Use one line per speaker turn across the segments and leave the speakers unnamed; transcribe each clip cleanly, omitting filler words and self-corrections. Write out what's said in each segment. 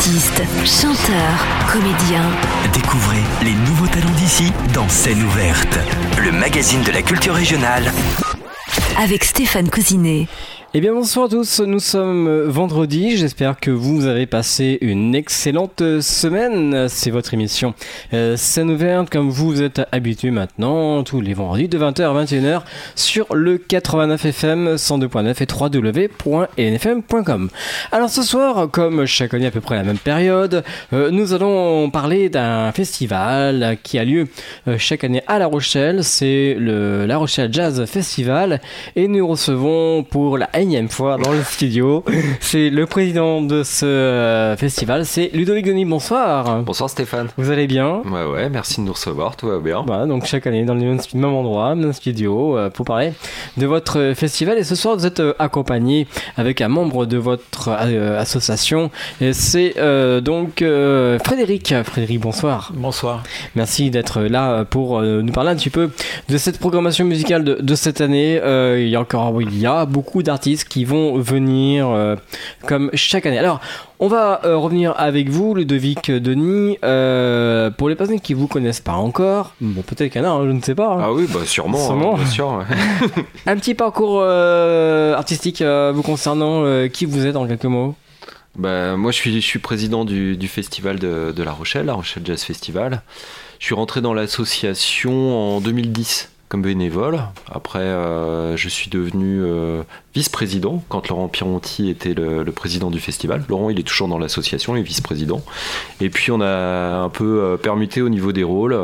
Artistes, chanteurs, comédiens.
Découvrez les nouveaux talents d'ici dans Scène ouverte, le magazine de la culture régionale.
Avec Stéphane Cousinet.
Eh bien bonsoir à tous, nous sommes vendredi, j'espère que vous avez passé une excellente semaine. C'est votre émission Scène ouverte, comme vous êtes habitués maintenant, tous les vendredis de 20h à 21h sur le 89 FM, 102.9 et www.nfm.com. Alors ce soir, comme chaque année à peu près à la même période, nous allons parler d'un festival qui a lieu chaque année à La Rochelle, c'est le La Rochelle Jazz Festival, et nous recevons pour la énième fois dans le studio, c'est le président de ce festival, c'est Ludovic Denis. Bonsoir.
Bonsoir Stéphane.
Vous allez bien?
Ouais, merci de nous recevoir, tout va bien.
Voilà, donc chaque année dans le même endroit, même studio, pour parler de votre festival. Et ce soir, vous êtes accompagné avec un membre de votre association, et c'est donc Frédéric. Frédéric, bonsoir.
Bonsoir.
Merci d'être là pour nous parler un petit peu de cette programmation musicale de cette année. Il y a beaucoup d'artistes qui vont venir comme chaque année. Alors, on va revenir avec vous, Ludovic Denis. Pour les personnes qui ne vous connaissent pas encore, bon, peut-être qu'il y en a, je ne sais pas. Hein.
Ah oui, bah sûrement. Bien sûr. Ouais.
Un petit parcours artistique vous concernant, qui vous êtes en quelques mots?
Bah, moi, je suis président du festival de La Rochelle Jazz Festival. Je suis rentré dans l'association en 2010. Comme bénévole. Après, je suis devenu vice-président quand Laurent Pironti était le président du festival. Laurent, il est toujours dans l'association, il est vice-président. Et puis, on a un peu permuté au niveau des rôles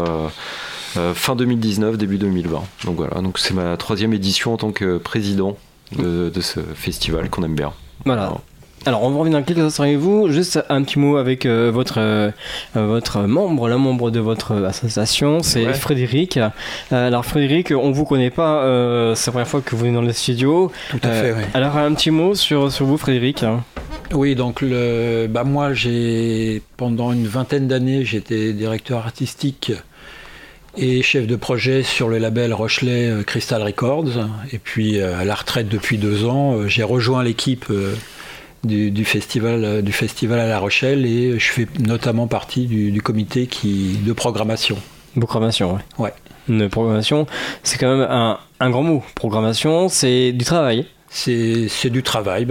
fin 2019, début 2020. Donc voilà, donc c'est ma 3e édition en tant que président de ce festival qu'on aime bien.
Voilà. Alors, on va revenir dans quelques instants avec vous. Juste un petit mot avec votre membre, le membre de votre association, c'est ouais. Frédéric. Alors, Frédéric, on vous connaît pas, c'est la première fois que vous venez dans le studio.
Tout à fait, oui.
Alors, un petit mot sur vous, Frédéric.
Oui, donc moi, pendant une vingtaine d'années, j'étais directeur artistique et chef de projet sur le label Rochelais Crystal Records. Et puis, à la retraite depuis 2 ans, j'ai rejoint l'équipe du festival à La Rochelle, et je fais notamment partie du comité de programmation.
Programmation,
ouais.
Une programmation, c'est quand même un grand mot. Programmation, c'est du travail.
C'est du travail,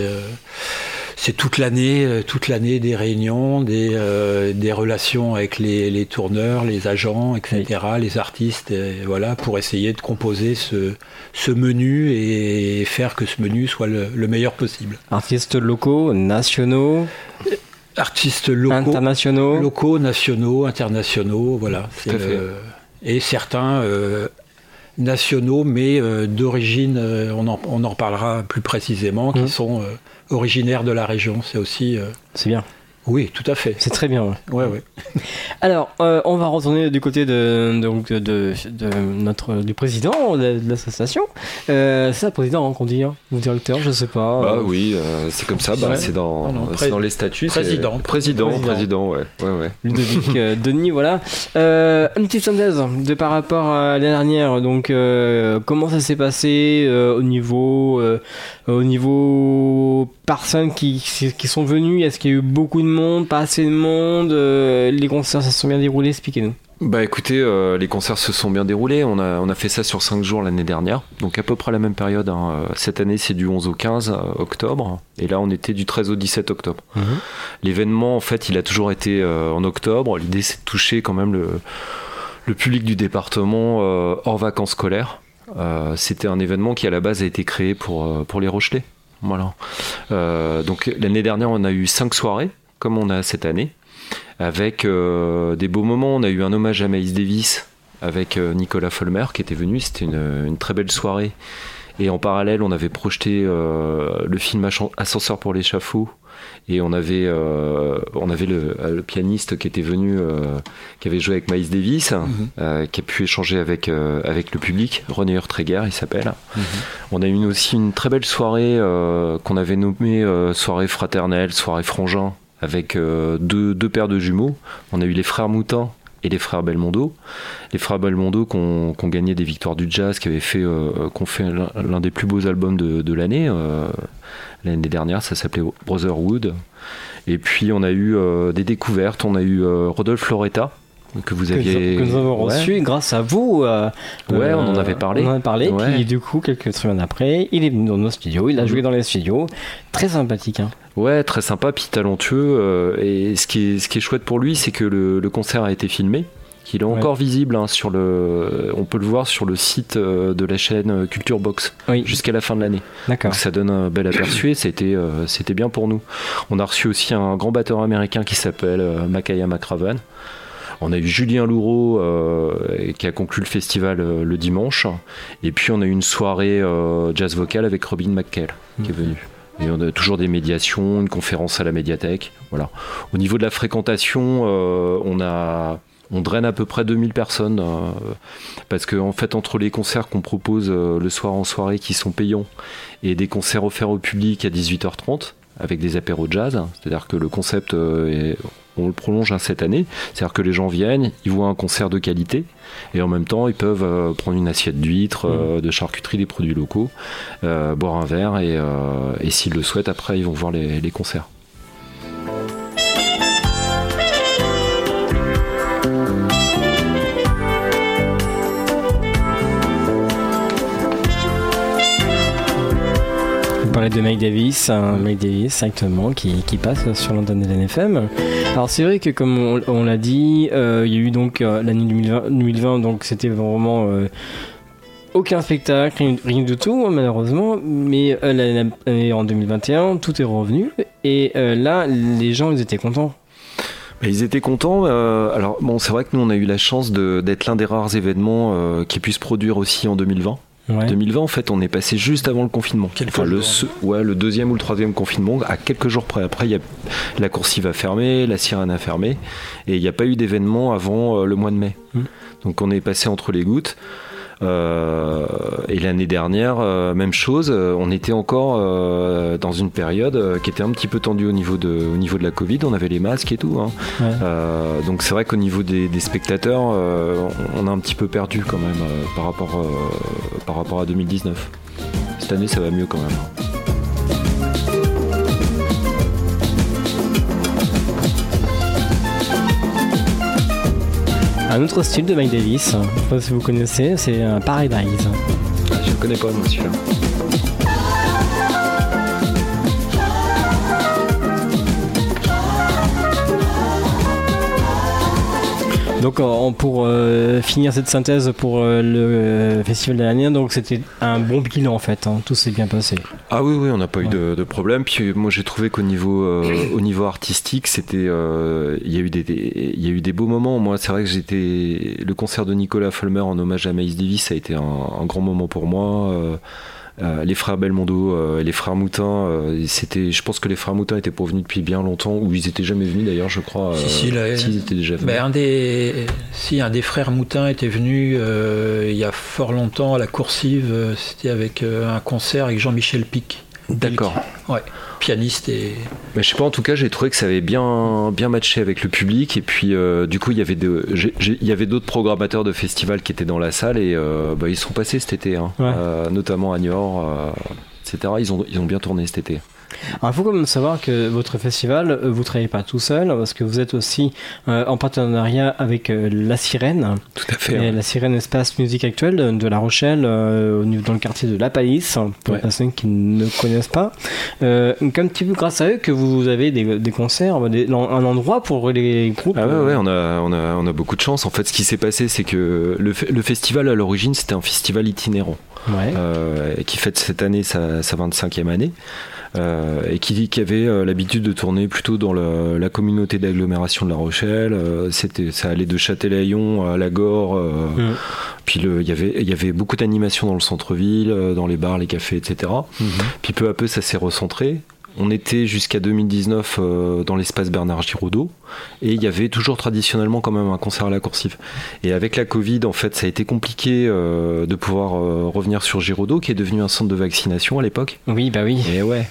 c'est toute l'année des réunions, des relations avec les tourneurs, les agents, etc., oui. Les artistes, voilà, pour essayer de composer ce menu et faire que ce menu soit le meilleur possible.
Artistes locaux, nationaux,
artistes locaux,
internationaux,
nationaux, internationaux, voilà. Et certains nationaux, mais d'origine, on en reparlera plus précisément, qui sont originaires de la région. C'est aussi...
C'est bien.
Oui, tout à fait.
C'est très bien.
Ouais.
Alors, on va retourner du côté du président de l'association. C'est le président qu'on dit, hein, ou directeur, je sais pas.
Bah oui, c'est comme ça. Bah, ouais. C'est dans les statuts.
Président,
ouais.
Ludovic Denis, voilà. Une petite synthèse par rapport à l'année dernière. Donc, comment ça s'est passé au niveau personnes qui sont venues? Est-ce qu'il y a eu beaucoup de monde, pas assez de monde? Les concerts se sont bien déroulés, expliquez-nous.
Bah écoutez, les concerts se sont bien déroulés. On a fait ça sur 5 jours l'année dernière, donc à peu près la même période. Hein. Cette année, c'est du 11 au 15 octobre, et là on était du 13 au 17 octobre. L'événement, en fait, il a toujours été en octobre. L'idée, c'est de toucher quand même le public du département hors vacances scolaires. C'était un événement qui à la base a été créé pour les Rochelais. Voilà. Donc l'année dernière, on a eu 5 soirées, comme on a cette année, avec des beaux moments. On a eu un hommage à Miles Davis avec Nicolas Folmer qui était venu. C'était une très belle soirée. Et en parallèle, on avait projeté le film Ascenseur pour l'échafaud. Et on avait le pianiste qui était venu, qui avait joué avec Miles Davis, qui a pu échanger avec le public. René Urtreger, il s'appelle. On a eu aussi une très belle soirée qu'on avait nommée soirée fraternelle, soirée frangin, avec deux paires de jumeaux. On a eu les frères Moutin et les frères Belmondo. Les frères Belmondo qui ont gagné des victoires du jazz, qui ont fait l'un des plus beaux albums de l'année. L'année dernière, ça s'appelait Brotherhood. Et puis on a eu des découvertes, on a eu Rodolphe Loretta, que vous aviez...
Que nous avons reçu grâce à vous.
On en avait parlé.
On en a parlé, puis du coup, quelques semaines après, il est venu dans nos studios, il a joué dans les studios. Très sympathique, hein.
Ouais, très sympa, puis talentueux. Et ce qui est chouette pour lui, c'est que le concert a été filmé. Il est encore visible on peut le voir sur le site de la chaîne Culture Box jusqu'à la fin de l'année.
D'accord.
Donc ça donne un bel aperçu et c'était bien pour nous. On a reçu aussi un grand batteur américain qui s'appelle Makaya McRaven. On a eu Julien Louraud qui a conclu le festival le dimanche. Et puis on a eu une soirée jazz vocal avec Robin McKell qui est venu. Et on a toujours des médiations, une conférence à la médiathèque. Voilà. Au niveau de la fréquentation, on draine à peu près 2000 personnes parce qu'en fait entre les concerts qu'on propose le soir en soirée qui sont payants et des concerts offerts au public à 18h30 avec des apéros jazz, c'est-à-dire que le concept on le prolonge cette année, c'est-à-dire que les gens viennent, ils voient un concert de qualité et en même temps ils peuvent prendre une assiette d'huîtres, de charcuterie, des produits locaux, boire un verre et s'ils le souhaitent après ils vont voir les concerts.
Vous parlez de Mike Davis exactement, qui passe sur l'antenne de l'NFM. Alors c'est vrai que comme on l'a dit, il y a eu donc l'année 2020, donc c'était vraiment aucun spectacle, rien du tout malheureusement, mais l'année en 2021, tout est revenu et là les gens ils étaient contents.
Ils étaient contents. Alors bon, c'est vrai que nous on a eu la chance d'être l'un des rares événements qui puisse produire aussi en 2020. Ouais. 2020, en fait, on est passé juste avant le confinement. Le deuxième ou le troisième confinement, à quelques jours près. Après, la coursive a fermé, la sirène a fermé, et il n'y a pas eu d'événement avant le mois de mai. Donc on est passé entre les gouttes. Et l'année dernière, même chose, on était encore dans une période qui était un petit peu tendue au niveau de la Covid, on avait les masques et tout, hein. Ouais. Donc c'est vrai qu'au niveau des spectateurs, on a un petit peu perdu quand même par rapport à 2019. Cette année ça va mieux quand même.
Un autre style de Mike Davis, je ne sais pas si vous connaissez, c'est un Paradise.
Je ne connais pas moi celui-là.
Donc pour finir cette synthèse pour le festival de l'année, donc c'était un bon bilan en fait, hein. Tout s'est bien passé.
Ah oui, on n'a pas eu de problème. Puis moi j'ai trouvé qu'au niveau artistique, c'était, il y a eu des beaux moments. Moi c'est vrai que le concert de Nicolas Folmer en hommage à Miles Davis, ça a été un grand moment pour moi. Les frères Belmondo, les frères Moutin, je pense que les frères Moutin étaient pas venus depuis bien longtemps, ou ils étaient jamais venus d'ailleurs, je crois. Ils étaient déjà venus.
Un des frères Moutin était venu il y a fort longtemps à la Coursive, c'était avec un concert avec Jean-Michel Pic.
D'accord.
Ouais, pianiste et...
Mais je sais pas, en tout cas j'ai trouvé que ça avait bien matché avec le public et puis du coup il y avait d'autres programmateurs de festivals qui étaient dans la salle et ils sont passés cet été, hein. Ouais. Notamment à Niort, etc. Ils ont bien tourné cet été.
Alors, il faut quand même savoir que votre festival, vous ne travaillez pas tout seul, parce que vous êtes aussi en partenariat avec La Sirène.
Tout à fait. Ouais.
La Sirène Espace Musique Actuelle de La Rochelle, dans le quartier de La Palisse, pour les personnes qui ne connaissent pas. Un petit peu grâce à eux que vous avez des concerts, un endroit pour les groupes.
Ah ouais, on a beaucoup de chance. En fait, ce qui s'est passé, c'est que le festival, à l'origine, c'était un festival itinérant. Ouais. Qui fête cette année sa 25e année. Et qui avait l'habitude de tourner plutôt dans la communauté d'agglomération de La Rochelle. Ça allait de Châtelaillon à Lagore. Puis il y avait beaucoup d'animations dans le centre-ville, dans les bars, les cafés, etc. Puis peu à peu, ça s'est recentré. On était jusqu'à 2019 dans l'espace Bernard Giraudot et il y avait toujours traditionnellement quand même un concert à la Coursive. Et avec la Covid, en fait, ça a été compliqué de pouvoir revenir sur Giraudot, qui est devenu un centre de vaccination à l'époque.
Oui, bah oui.
Et ouais.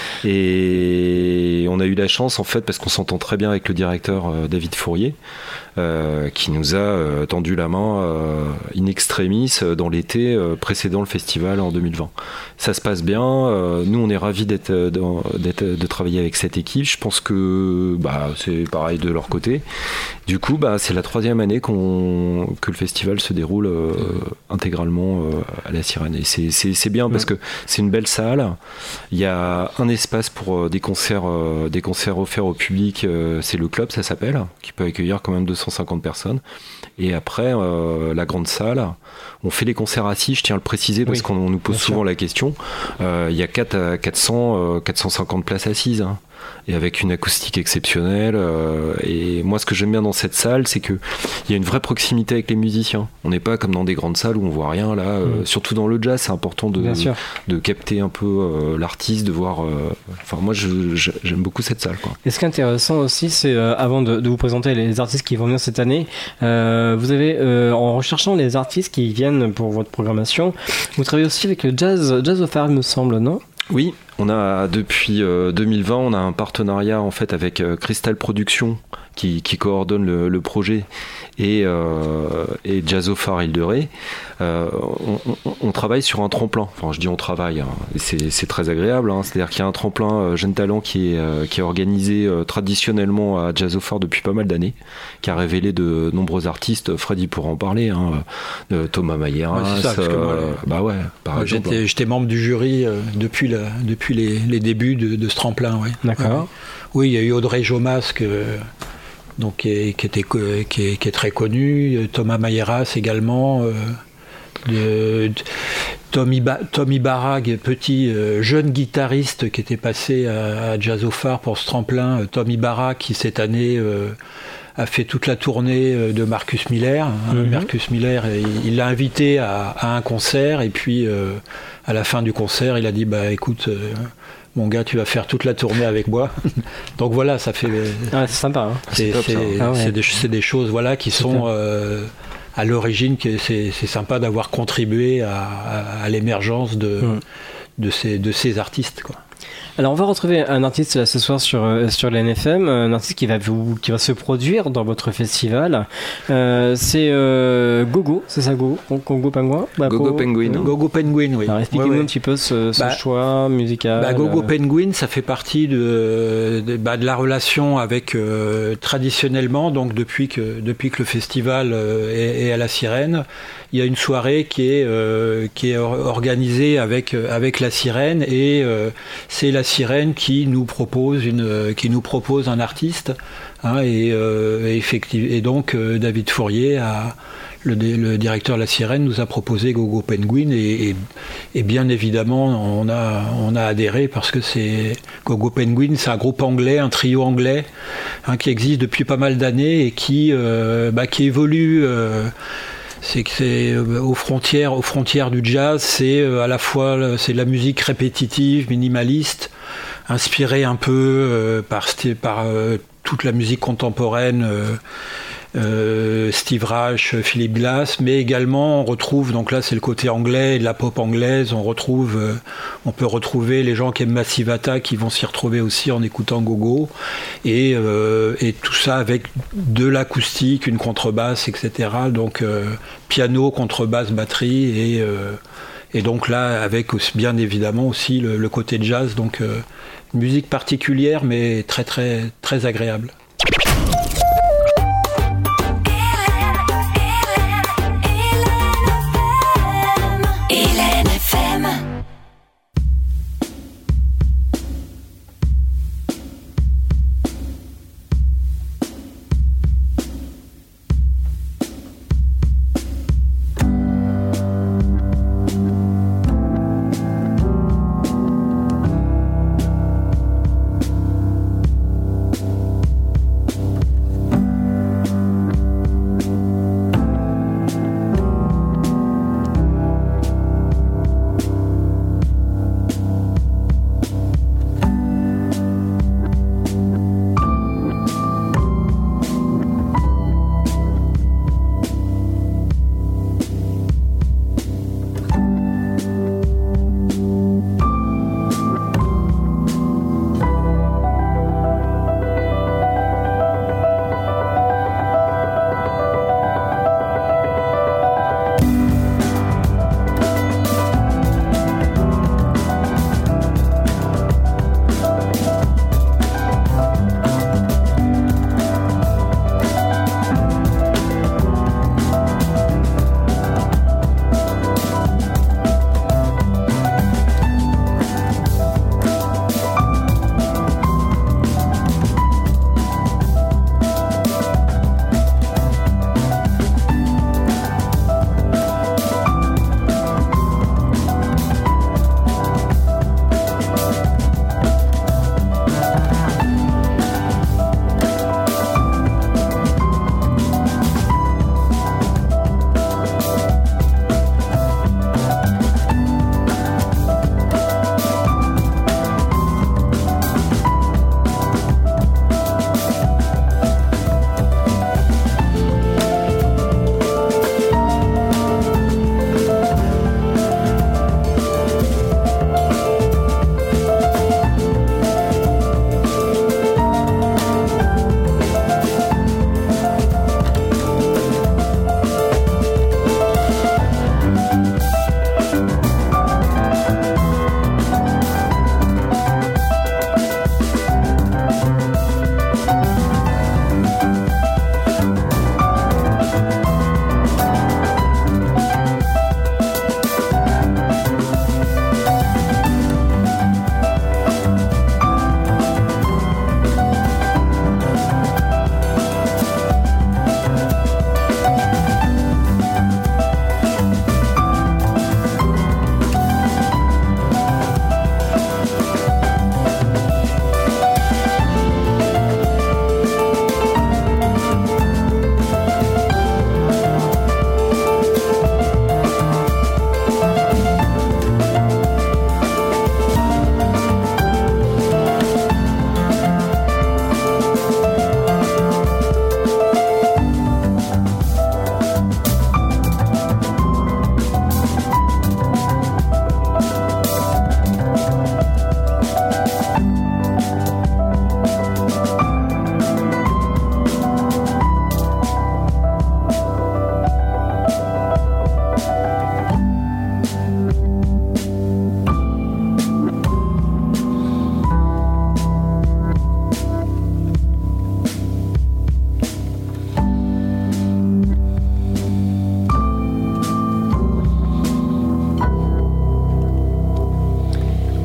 Et on a eu la chance, en fait, parce qu'on s'entend très bien avec le directeur David Fourier, qui nous a tendu la main in extremis dans l'été précédant le festival en 2020. Ça se passe bien. Nous, on est ravis d'être de travailler avec cette équipe. Je pense que c'est pareil de leur côté. Du coup, c'est la 3e année que le festival se déroule intégralement à la Sirène. Et c'est bien parce que c'est une belle salle. Il y a un espace pour des concerts offerts au public. C'est le club, ça s'appelle, qui peut accueillir quand même 250 personnes. Et après, la grande salle, on fait les concerts assis, je tiens à le préciser parce qu'on nous pose souvent la question. Il y a 450 places assises, hein, et avec une acoustique exceptionnelle. Et moi, ce que j'aime bien dans cette salle, c'est qu'il y a une vraie proximité avec les musiciens. On n'est pas comme dans des grandes salles où on voit rien. Là, surtout dans le jazz, c'est important de capter un peu l'artiste, de voir. Moi, j'aime beaucoup cette salle, quoi.
Et ce qui est intéressant aussi, c'est avant de vous présenter les artistes qui vont venir cette année, vous avez, en recherchant les artistes qui viennent pour votre programmation, vous travaillez aussi avec le Jazz au Phare, il me semble, non ?
Oui, on a depuis 2020, on a un partenariat en fait avec Crystal Productions qui coordonne le projet et Jazz au Phare Île-de-Ré. On travaille sur un tremplin. Enfin, je dis on travaille, hein, et c'est très agréable. Hein. C'est-à-dire qu'il y a un tremplin Jeune Talent qui est organisé traditionnellement à Jazz au Phare depuis pas mal d'années, qui a révélé de nombreux artistes. Freddy pourra en parler. Hein, Thomas Mailleras. Par exemple.
J'étais membre du jury depuis les débuts de ce tremplin. Ouais.
D'accord.
Oui, il y a eu Audrey Jomas donc qui est très connu, Thomas Mailleras également, Tommy Barag, petit jeune guitariste qui était passé à Jazz au Phare pour ce tremplin. Tommy Barag qui cette année a fait toute la tournée de Marcus Miller. Marcus Miller, il l'a invité à un concert et puis à la fin du concert, il a dit écoute. Mon gars, tu vas faire toute la tournée avec moi. Donc voilà, ça fait.
C'est sympa. Hein.
C'est des choses qui sont à l'origine. C'est sympa d'avoir contribué à l'émergence de ces artistes, quoi.
Alors on va retrouver un artiste là, ce soir sur l'NFM, un artiste qui va se produire dans votre festival. C'est Gogo, c'est ça, Gogo Penguin
Gogo Penguin.
Gogo Penguin, oui.
Alors expliquez-nous un petit peu ce choix musical.
Gogo Penguin, ça fait partie de la relation avec traditionnellement, donc depuis que le festival est à la Sirène, il y a une soirée qui est organisée avec la Sirène et c'est la Sirène qui nous propose un artiste, hein, et donc David Fourier, le directeur de la Sirène, nous a proposé Gogo Penguin et bien évidemment on a adhéré parce que Gogo Penguin, c'est un groupe anglais, un trio anglais, hein, qui existe depuis pas mal d'années et qui évolue. C'est aux frontières du jazz, c'est à la fois c'est de la musique répétitive, minimaliste, inspirée un peu par toute la musique contemporaine, Steve Reich, Philip Glass, mais également on retrouve, donc là c'est le côté anglais, de la pop anglaise, on peut retrouver les gens qui aiment Massive Attack qui vont s'y retrouver aussi en écoutant Gogo, et tout ça avec de l'acoustique, une contrebasse, etc. Donc piano, contrebasse, batterie, et donc là avec bien évidemment aussi le côté jazz, donc une musique particulière mais très très très agréable.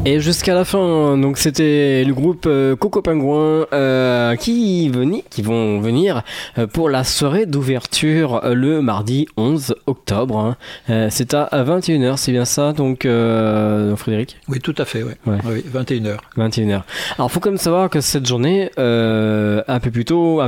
Et jusqu'à la fin, donc c'était le groupe Coco Pingouin qui vont venir pour la soirée d'ouverture le mardi 11 octobre. C'est à 21h, c'est bien ça, donc Frédéric ?
Oui, tout à fait, ouais. Oui, 21h.
21h. Alors, il faut quand même savoir que cette journée, un peu plus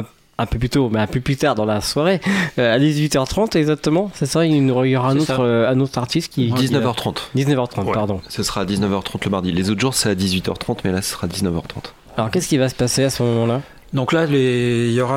plus tard dans la soirée, à 18h30 exactement, c'est ça, il y aura un autre artiste qui...
19h30.
19h30,
ouais.
Pardon.
Ce sera à 19h30 le mardi. Les autres jours, c'est à 18h30, mais là, ce sera 19h30.
Alors, qu'est-ce qui va se passer à ce moment-là ?
Donc là, il y aura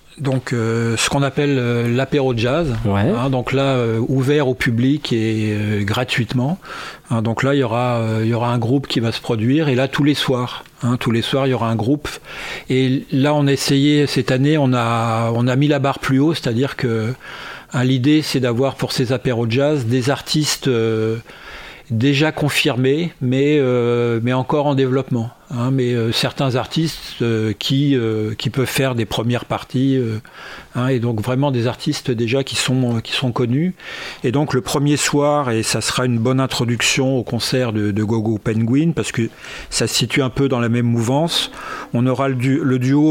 ce qu'on appelle l'apéro jazz.
Ouais.
Donc là, ouvert au public et gratuitement. Donc là, il y aura un groupe qui va se produire. Et là, tous les soirs, il y aura un groupe. Et là, on a essayé, cette année, on a mis la barre plus haut. C'est-à-dire que l'idée, c'est d'avoir pour ces apéros jazz des artistes déjà confirmés, mais encore en développement. Mais certains artistes qui peuvent faire des premières parties, et donc vraiment des artistes déjà qui sont connus. Et donc le premier soir, et ça sera une bonne introduction au concert de Gogo Penguin, parce que ça se situe un peu dans la même mouvance, on aura le duo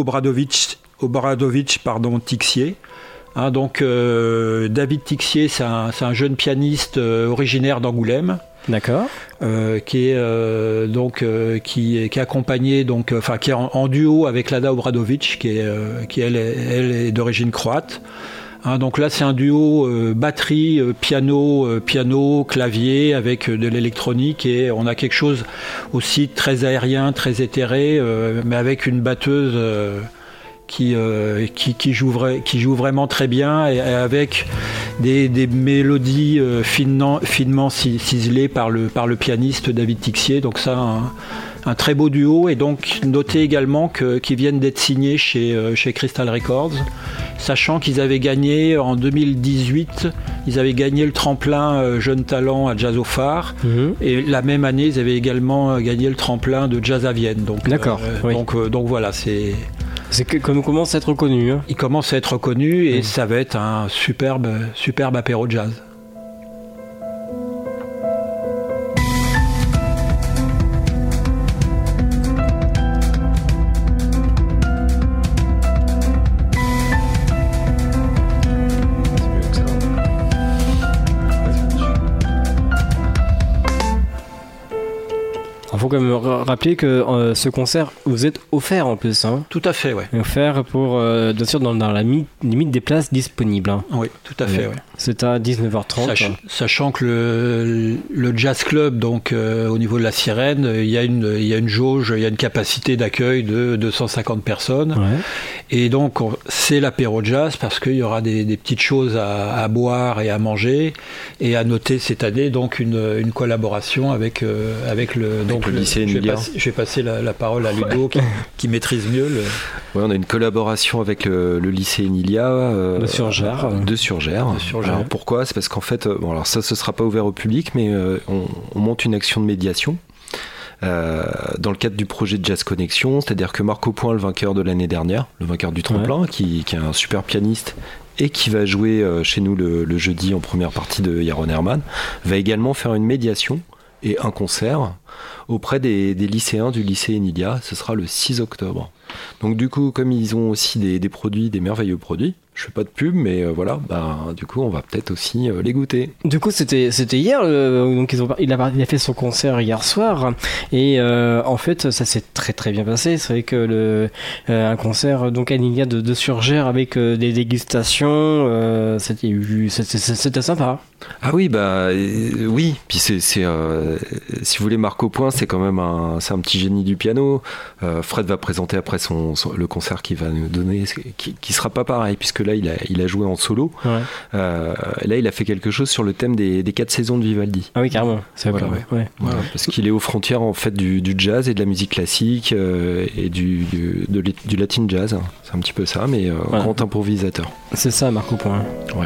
Obradovich-Tixier. Donc David Tixier, c'est un jeune pianiste originaire d'Angoulême.
D'accord.
Qui est accompagné qui est en duo avec Lada Obradovic qui elle est d'origine croate. Donc là c'est un duo batterie, piano, clavier avec de l'électronique, et on a quelque chose aussi très aérien, très éthéré, mais avec une batteuse qui joue vraiment très bien, et avec des mélodies finement ciselées par le pianiste David Tixier. Donc ça, un très beau duo. Et donc notez également qu'ils viennent d'être signés chez Crystal Records, sachant qu'ils avaient gagné en 2018, ils avaient gagné le tremplin Jeune Talent à Jazz au Phare, et la même année ils avaient également gagné le tremplin de Jazz à Vienne. Donc,
d'accord. Oui.
Donc voilà, c'est
qu'on commence à être reconnu.
Il commence à être reconnu, et ça va être un superbe apéro jazz.
Il faut quand même rappeler que ce concert vous est offert en plus.
Tout à fait, ouais.
Offert pour, bien sûr, dans la limite des places disponibles.
Oui, tout à fait, ouais.
C'est à 19h30.
Sachant que le jazz club, donc au niveau de la Sirène, il y a une jauge, il y a une capacité d'accueil de 250 personnes. Ouais. Et donc c'est l'apéro jazz parce qu'il y aura des petites choses à boire et à manger. Et à noter cette année donc une collaboration avec le
lycée Emilia.
Je vais passer la parole à Ludo qui maîtrise mieux le...
Ouais, on a une collaboration avec le lycée Emilia
de Surgères.
Alors pourquoi ? C'est parce qu'en fait, alors ça ce sera pas ouvert au public, mais on monte une action de médiation dans le cadre du projet de Jazz Connexion, c'est-à-dire que Marc Aupoint, le vainqueur de l'année dernière, le vainqueur du tremplin, qui est un super pianiste et qui va jouer chez nous le jeudi en première partie de Yaron Herman, va également faire une médiation et un concert auprès des lycéens du lycée Emilia. Ce sera le 6 octobre. Donc du coup, comme ils ont aussi des produits, des merveilleux produits, je fais pas de pub, mais voilà, du coup, on va peut-être aussi les goûter.
Du coup, c'était hier, donc il a fait son concert hier soir, et en fait, ça s'est très très bien passé. C'est vrai que un concert donc à Emilia de Surgères avec des dégustations, c'était sympa.
Ah oui, oui. Puis si vous voulez, Marc Aupoint, c'est quand même c'est un petit génie du piano. Fred va présenter après le concert qu'il va nous donner, qui sera pas pareil, puisque là il a joué en solo. Ouais. Là il a fait quelque chose sur le thème des 4 saisons de Vivaldi.
Ah oui, carrément. C'est
voilà,
ouais.
Parce qu'il est aux frontières en fait du jazz et de la musique classique et du latin jazz. C'est un petit peu ça, mais grand improvisateur.
C'est ça, Marc Aupoint.
Ouais.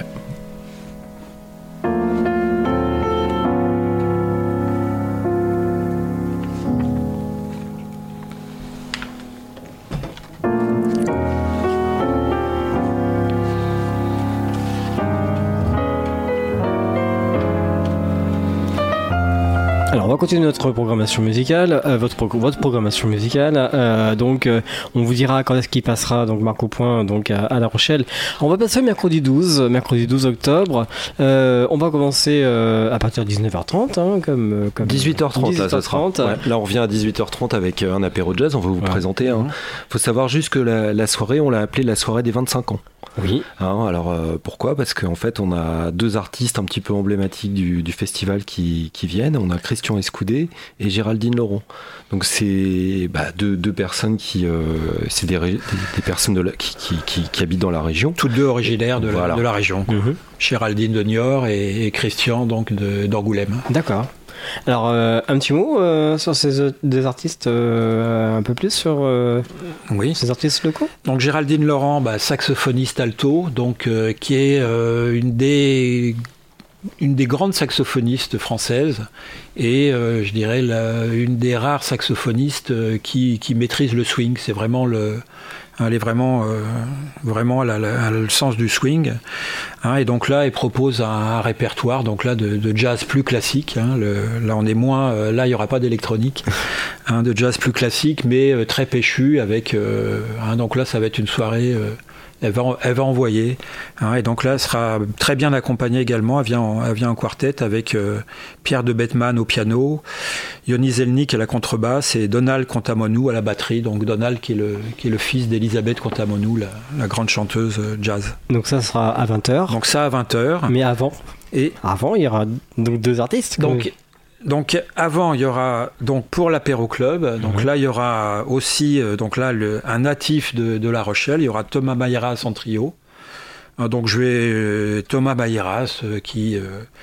va continuer notre programmation musicale, votre programmation musicale. Donc, on vous dira quand est-ce qu'il passera, donc Marc au point, donc à La Rochelle. On va passer mercredi 12 octobre. On va commencer à partir de 19h30, hein, comme
18h30, là, ça sera.
Ouais.
Là, on revient à 18h30 avec un apéro jazz. On va vous présenter. Hein. Faut savoir juste que la soirée, on l'a appelée la soirée des 25 ans.
Oui.
Hein, alors pourquoi ? Parce qu'en fait, on a deux artistes un petit peu emblématiques du festival qui viennent. On a Christian Escoudé et Géraldine Laurent. Donc c'est deux personnes qui, c'est des personnes qui habitent dans la région.
Toutes deux originaires de la région. Géraldine de Niort et Christian donc d'Angoulême.
D'accord. Alors, un petit mot sur ces deux artistes, un peu plus sur ces artistes locaux. Donc
Géraldine Laurent, saxophoniste alto, donc qui est une des grandes saxophonistes françaises et je dirais une des rares saxophonistes qui maîtrise le swing. C'est vraiment elle est vraiment elle a le sens du swing, hein, et donc là elle propose un répertoire donc là de jazz plus classique, hein, là on est moins là il y aura pas d'électronique, hein, de jazz plus classique mais très péchu avec donc là ça va être une soirée elle va envoyer, hein, et donc là elle sera très bien accompagnée également. Elle vient en quartet avec Pierre de Bettman au piano, Yoni Zelnik à la contrebasse et Donald Contamonou à la batterie. Donc Donald qui est le fils d'Elisabeth Contamonou, la grande chanteuse jazz.
Donc ça sera à 20h.
Donc ça à 20h.
Mais avant il y aura donc deux artistes.
Donc avant il y aura donc pour l'apéro club, donc là il y aura aussi donc là un natif de La Rochelle, il y aura Thomas Mailleras en trio. Donc je vais Thomas Mailleras qui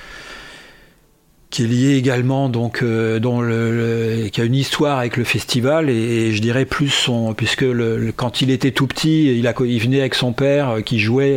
est lié également donc qui a une histoire avec le festival et je dirais plus puisque quand il était tout petit il venait avec son père qui jouait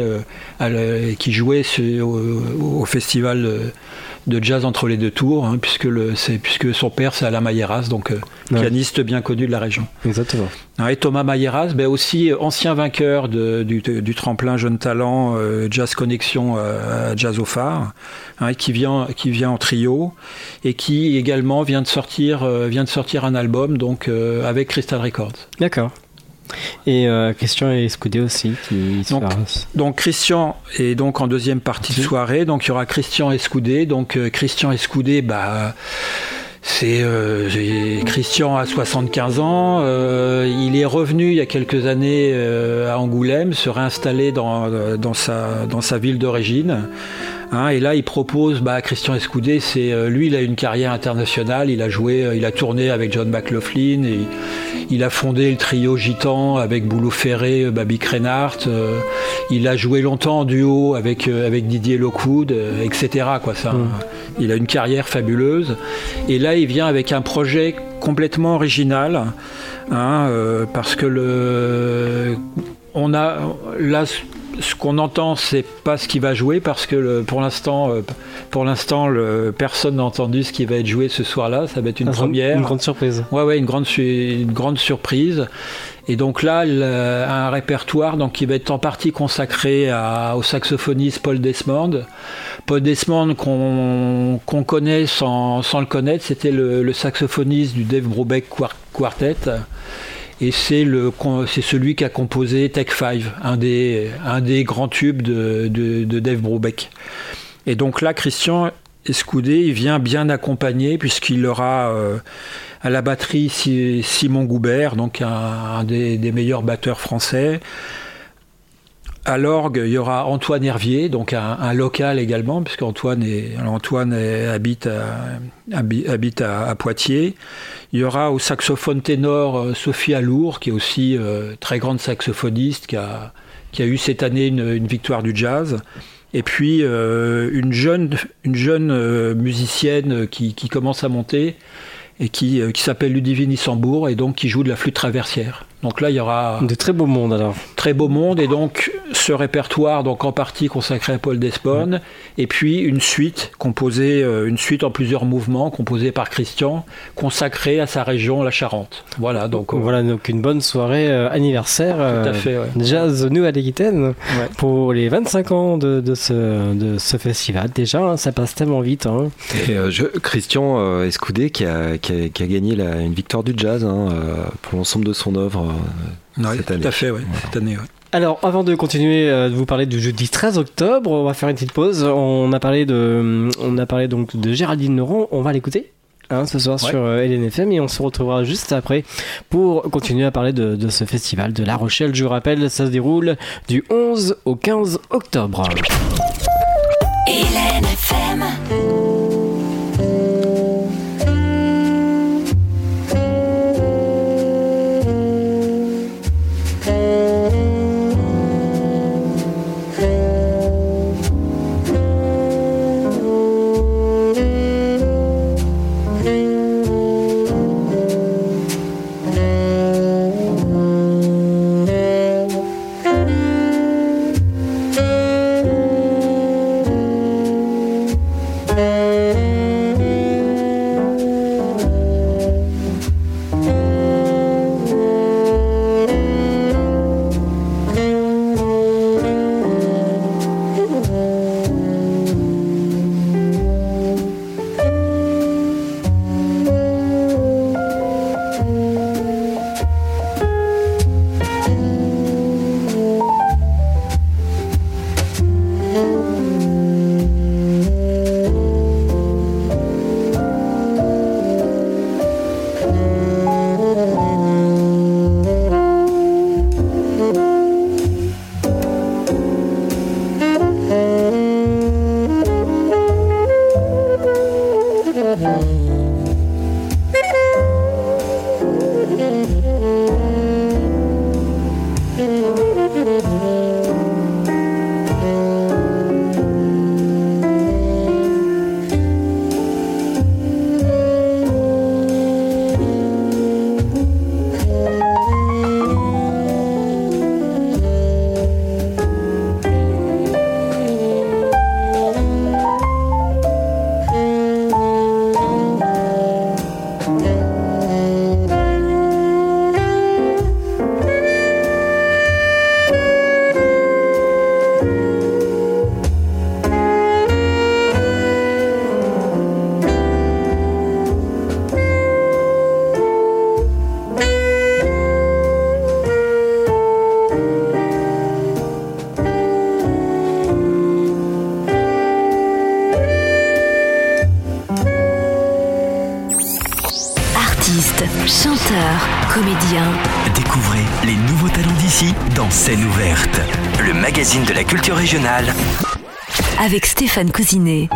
au festival de jazz entre les deux tours, hein, puisque son père c'est Alain Mailleras, donc pianiste bien connu de la région.
Exactement.
Et Thomas Mailleras, aussi ancien vainqueur du tremplin Jeune Talent Jazz Connexion à Jazz au Phare, hein, qui vient en trio et qui également vient de sortir un album donc avec Crystal Records.
D'accord. Et Christian Escoudé aussi
donc Christian est donc en deuxième partie de soirée, donc il y aura Christian Escoudé. Donc Christian Escoudé, c'est Christian a 75 ans, il est revenu il y a quelques années à Angoulême, se réinstaller dans sa ville d'origine. Hein, et là, il propose, Christian Escoudé, lui, il a une carrière internationale. Il a tourné avec John McLaughlin, et il a fondé le trio Gitan avec Boulou Ferré, Babi Creinhardt. Il a joué longtemps en duo avec Didier Lockwood, etc. Il a une carrière fabuleuse. Et là, il vient avec un projet complètement original, hein, parce que ce qu'on entend, c'est pas ce qu'il va jouer parce que pour l'instant, personne n'a entendu ce qui va être joué ce soir-là. Ça va être une première.
Une grande surprise.
Ouais, une grande surprise. Et donc là, un répertoire donc qui va être en partie consacré au saxophoniste Paul Desmond. Paul Desmond qu'on connaît sans le connaître, c'était le saxophoniste du Dave Brubeck Quartet. Et c'est celui qui a composé Take 5, un des grands tubes de Dave Brubeck. Et donc là, Christian Escoudé, il vient bien accompagné puisqu'il aura à la batterie Simon Goubert, donc un des meilleurs batteurs français. À l'orgue, il y aura Antoine Hervier, donc un local également, puisqu'Antoine habite à Poitiers. Il y aura au saxophone ténor Sophie Alour, qui est aussi très grande saxophoniste, qui a eu cette année une victoire du jazz. Et puis une jeune musicienne qui commence à monter et qui s'appelle Ludivine Issambourg et donc qui joue de la flûte traversière. Donc là, il y aura...
De très beau monde alors.
Très beau monde, et donc ce répertoire, donc en partie consacré à Paul Desponnes, et puis une suite en plusieurs mouvements, composée par Christian, consacrée à sa région, la Charente. Voilà, donc
une bonne soirée anniversaire
tout à fait, ouais.
Jazz Nouvelle-Aquitaine pour les 25 ans de ce festival. Déjà, hein, ça passe tellement vite. Hein.
Et Christian Escoudé qui a gagné une victoire du jazz pour l'ensemble de son œuvre cette année.
Tout à fait, cette année. Ouais.
Alors, avant de continuer de vous parler du jeudi 13 octobre, on va faire une petite pause. On a parlé donc de Géraldine Leron. On va l'écouter ce soir sur LNFM et on se retrouvera juste après pour continuer à parler de ce festival de La Rochelle. Je vous rappelle, ça se déroule du 11 au 15 octobre.
LNFM. Chanteur, comédien.
Découvrez les nouveaux talents d'ici dans Scène ouverte, le magazine de la culture régionale.
Avec Stéphane Cousinet.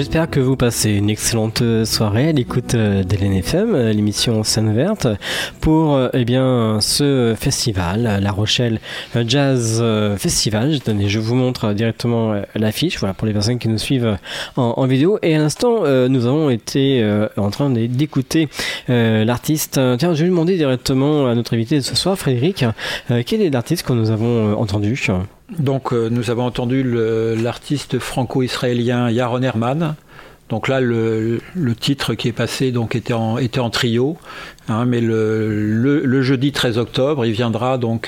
j'espère que vous passez une excellente soirée à l'écoute d'Hélène FM, l'émission Scène Ouverte, pour ce festival, La Rochelle Jazz Festival. Je vous montre directement l'affiche, voilà, pour les personnes qui nous suivent en vidéo. Et à l'instant, nous avons été en train d'écouter l'artiste. Tiens, je vais demander directement à notre invité de ce soir, Frédéric, quel est l'artiste que nous avons entendu ?
Donc nous avons entendu l'artiste franco-israélien Yaron Herman. Donc là le titre qui est passé donc était en trio, hein, mais le jeudi 13 octobre il viendra donc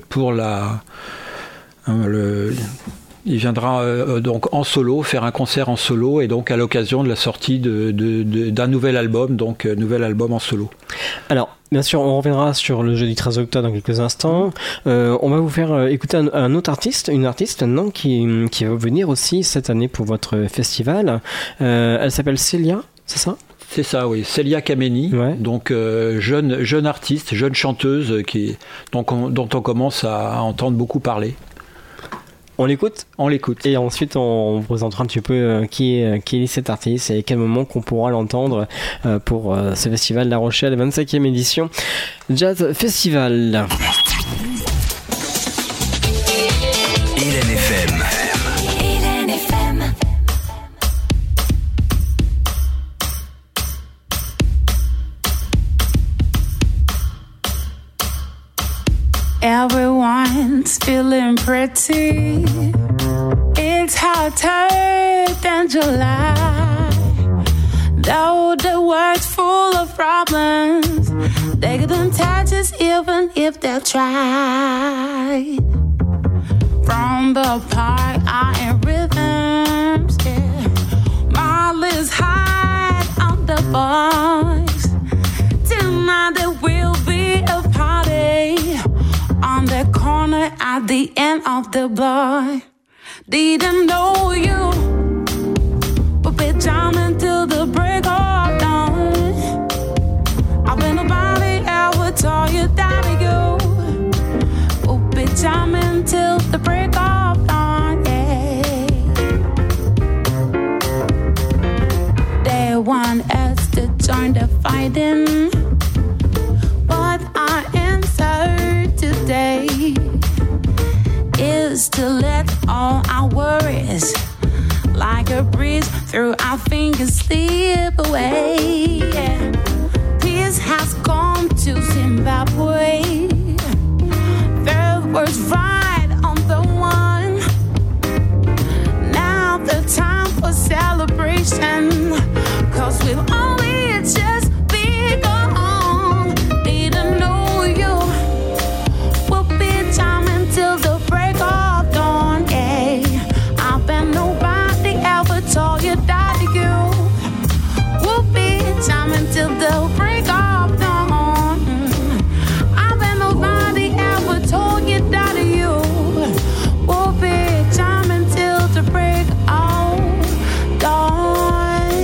il viendra donc en solo, faire un concert en solo, et donc à l'occasion de la sortie d'un nouvel album, donc nouvel album en solo.
Alors, bien sûr, on reviendra sur le jeudi 13 octobre dans quelques instants. On va vous faire écouter une artiste maintenant qui va venir aussi cette année pour votre festival. Elle s'appelle Célia, c'est ça ?
C'est ça, oui. Célia Kameni,
ouais.
Donc jeune artiste, jeune chanteuse dont on commence à entendre beaucoup parler.
On l'écoute ?
On l'écoute.
Et ensuite, on vous présentera un petit peu qui est cet artiste et à quel moment qu'on pourra l'entendre pour ce festival La Rochelle, 25e édition Jazz Festival.
Hélène FM.
Hélène FM.
Everyone's feeling pretty. It's hotter than July. Though the world's full of problems, they couldn't touch us even if they tried. From the park, I am rhythms, yeah. Molly's high on the boys. Tonight there will be a party on the corner at the end of the block. Didn't know you would be jamming till the break of dawn. I bet nobody ever told you that you would be jamming till the break of dawn, yeah. They want us to join the fighting, but our answer today is to let all our worries like a breeze through our fingers slip away, yeah. Peace has come to Zimbabwe. There was right on the one. Now the time for celebration, 'cause we've only just begun. Didn't know you would be jamming till the break of dawn, yeah. I bet nobody ever told you that you would be jamming till the break of dawn. I bet nobody ever told you that you would be jamming till the break of dawn.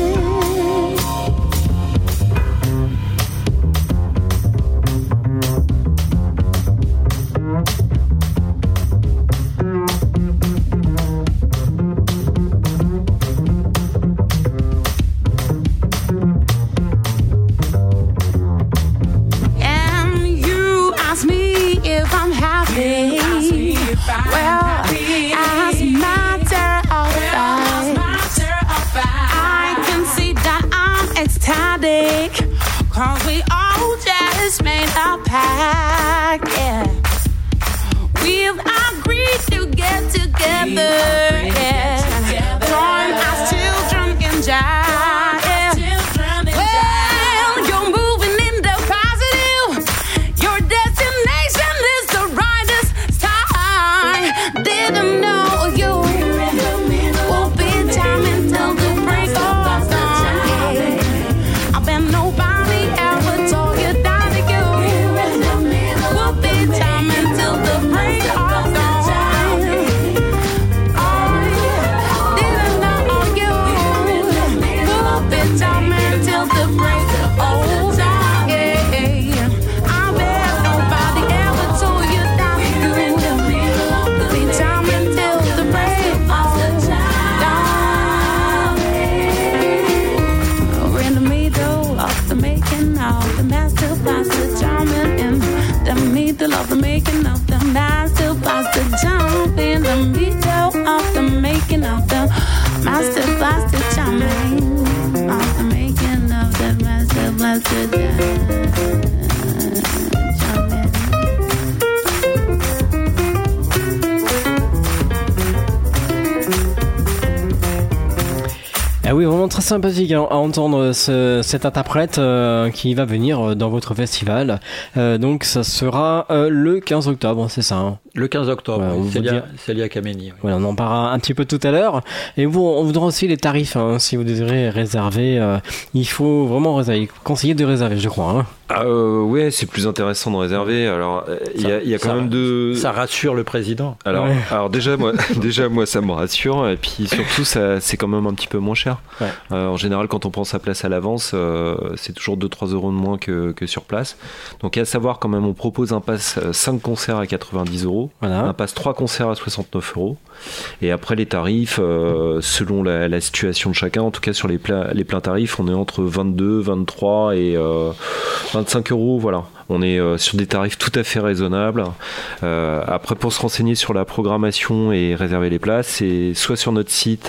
And you ask me if I'm happy. Well, as a matter of fact, I can see that I'm ecstatic, 'cause we all just made a pact, yeah. We've agreed to get together, yeah. Join our children in jive, yeah. Well, you're moving in the positive. Your destination is the brightest star. Didn't know you will be jamming till the break of dawn, yeah. I bet nobody ever told you that you will be jamming till the break of dawn. Oh, out the master blaster, jumping in the middle of the making of the master blaster, jump in the middle of the making of the master blaster, jumping of the making of the master blaster, jumping.
Ah oui, vraiment très sympathique à entendre cet interprète qui va venir dans votre festival. Donc ça sera le 15 octobre, c'est ça hein.
Le 15 octobre, Célia Kameni. Oui.
Voilà, on en parlera un petit peu tout à l'heure. Et on vous donnera aussi les tarifs, hein, si vous désirez réserver. Il faut vraiment réserver, conseiller de réserver, je crois. Hein.
Ouais, c'est plus intéressant de réserver. Alors, il y a quand même de...
Ça rassure le président.
Alors, ouais. Alors déjà, moi, ça me rassure. Et puis surtout, c'est quand même un petit peu moins cher. Ouais. En général, quand on prend sa place à l'avance, c'est toujours 2-3 euros de moins que sur place. Donc, à savoir, quand même, on propose un pass 5 concerts à 90 euros. Voilà. Un pass 3 concerts à 69 euros. Et après, les tarifs, selon la situation de chacun, en tout cas sur les pleins tarifs, on est entre 22, 23 et 25 euros, voilà. On est sur des tarifs tout à fait raisonnables. Après, pour se renseigner sur la programmation et réserver les places, c'est soit sur notre site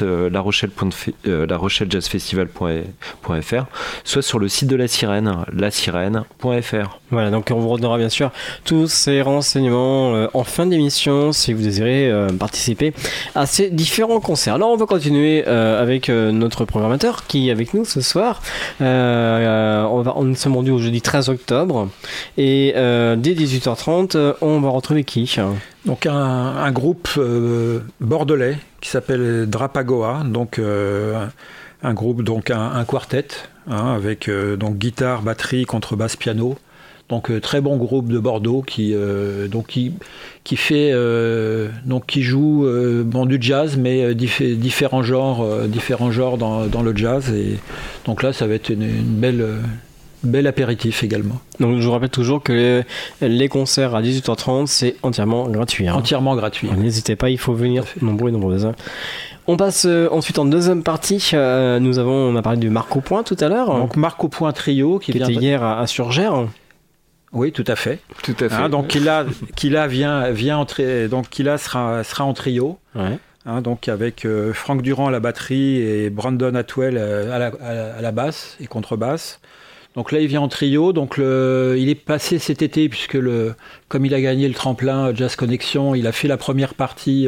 larochellejazzfestival.fr, soit sur le site de la Sirène, lasirène.fr.
Voilà, donc on vous redonnera bien sûr tous ces renseignements en fin d'émission si vous désirez participer à ces différents concerts. Alors on va continuer avec notre programmateur qui est avec nous ce soir. Nous sommes rendus au jeudi 13 octobre. Et dès 18h30, on va retrouver qui ?
Donc un groupe bordelais qui s'appelle Drapagoa, donc un groupe, donc un quartet, hein, avec donc guitare, batterie, contrebasse, piano. Donc très bon groupe de Bordeaux qui joue du jazz mais différents genres dans le jazz, et donc là ça va être une bel apéritif également.
Donc je vous rappelle toujours que les concerts à 18h30 c'est entièrement gratuit. Hein.
Entièrement gratuit.
N'hésitez pas, il faut venir nombreux et nombreuses. On passe ensuite en deuxième partie. On a parlé du Marc au Point tout à l'heure.
Donc Marc au Point trio qui
était hier à Surgères.
Oui, tout à fait.
Tout à fait.
Hein, donc Killa vient entrer. Donc Killa sera en trio. Ouais. Hein, donc avec Franck Durand à la batterie et Brandon Atwell à la basse et contrebasse. Donc là, il vient en trio. Donc il est passé cet été puisque comme il a gagné le tremplin Jazz Connection, il a fait la première partie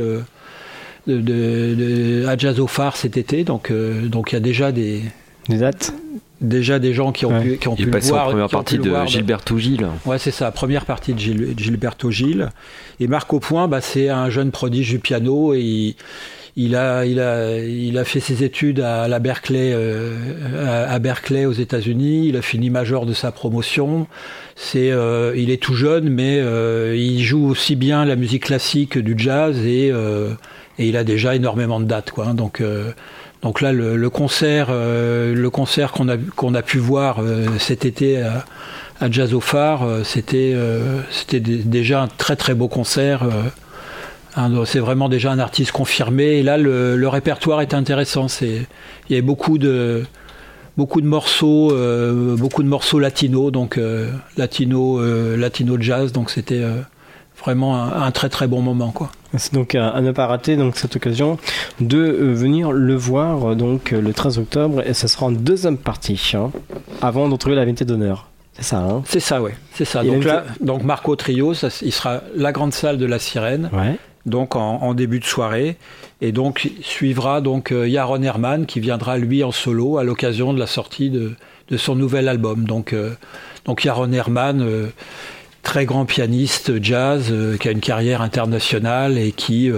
à Jazz au Phare cet été. Donc il y a déjà des
dates.
Déjà des gens qui ont pu le voir.
Il est passé en première partie de Gilberto Gil.
Ouais, c'est ça, première partie de Gilberto Gil. Et Marc au Point, c'est un jeune prodige du piano et il a fait ses études à Berkeley aux États-Unis. Il a fini major de sa promotion. Il est tout jeune, mais il joue aussi bien la musique classique du jazz et il a déjà énormément de dates, quoi. Donc là, le concert qu'on a pu voir cet été à Jazz au Phare, c'était déjà un très très beau concert. C'est vraiment déjà un artiste confirmé. Et là, le répertoire est intéressant. Il y avait beaucoup de morceaux latinos, donc latino jazz. Donc c'était vraiment un très très bon moment, quoi.
C'est donc à ne pas rater donc cette occasion de venir le voir donc le 13 octobre, et ce sera en deuxième partie, hein, avant de retrouver l'invité d'honneur. C'est ça, hein ?
C'est ça, ouais. C'est ça. Donc Marco Trio, il sera la grande salle de la Sirène. Ouais. Donc en début de soirée, et donc suivra donc Yaron Herman qui viendra lui en solo à l'occasion de la sortie de son nouvel album. Donc Yaron Herman, très grand pianiste jazz, qui a une carrière internationale et qui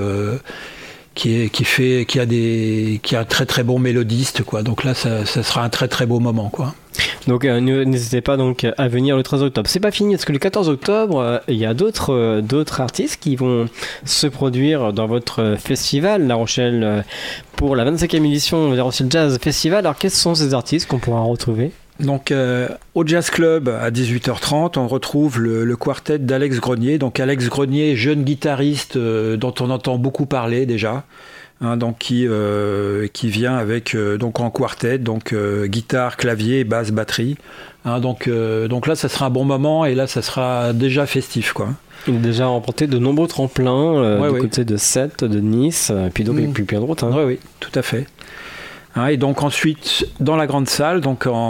a un très très bon mélodiste, quoi. Donc là ça sera un très très beau moment, quoi.
Donc n'hésitez pas donc à venir le 13 octobre. C'est pas fini parce que le 14 octobre, il y a d'autres artistes qui vont se produire dans votre festival La Rochelle pour la 25e édition de La Rochelle Jazz Festival. Alors quels sont ces artistes qu'on pourra retrouver ?
Donc au Jazz Club à 18h30, on retrouve le quartet d'Alex Grenier. Donc Alex Grenier, jeune guitariste dont on entend beaucoup parler déjà. donc qui vient avec donc en quartet, donc guitare, clavier, basse, batterie. Donc là, ça sera un bon moment et là, ça sera déjà festif, quoi.
Il a déjà remporté de nombreux tremplins du côté de Sète, de Nice, puis donc puis plein d'autres.
Oui, tout à fait. Et donc ensuite, dans la grande salle,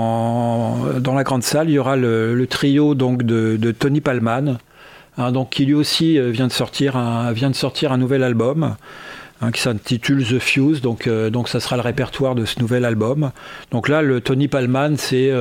il y aura le trio donc de Tony Palman, donc qui lui aussi vient de sortir un nouvel album. Qui s'intitule The Fuse, donc ça sera le répertoire de ce nouvel album. Donc là, le Tony Palman,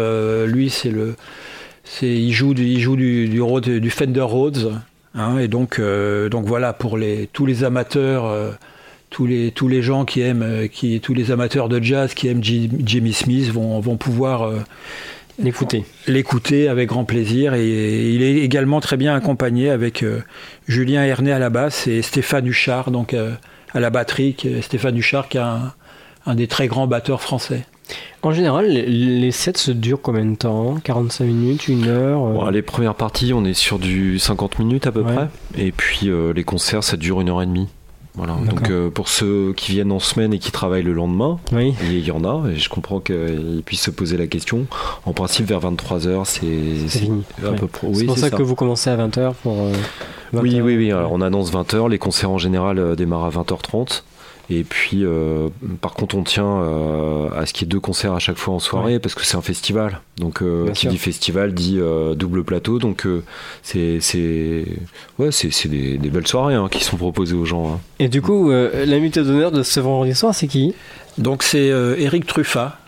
il joue du Fender Rhodes, et donc voilà, pour tous les amateurs, tous les gens tous les amateurs de jazz qui aiment Jimmy Smith vont pouvoir l'écouter avec grand plaisir. Et il est également très bien accompagné avec Julien Hernet à la basse et Stéphane Huchard, donc à la batterie, Stéphane Huchard qui est un des très grands batteurs français.
En général, les sets se durent combien de temps ? 45 minutes, 1 heure
Bon, les premières parties, on est sur du 50 minutes à peu près. Et puis les concerts, ça dure 1h30. Voilà. Donc pour ceux qui viennent en semaine et qui travaillent le lendemain, il y en a, et je comprends qu'ils puissent se poser la question. En principe, vers 23h, c'est
fini.
À peu près.
C'est pour ça que vous commencez à 20h pour...
20h. Oui. Alors, on annonce 20h, les concerts en général démarrent à 20h30. Et puis, par contre, on tient à ce qu'il y ait 2 concerts à chaque fois en soirée, parce que c'est un festival. Donc, qui dit festival dit double plateau. Donc, c'est des belles soirées qui sont proposées aux gens.
Et du coup, l'invité d'honneur de ce vendredi soir, c'est qui ?
Donc, c'est Eric Truffat.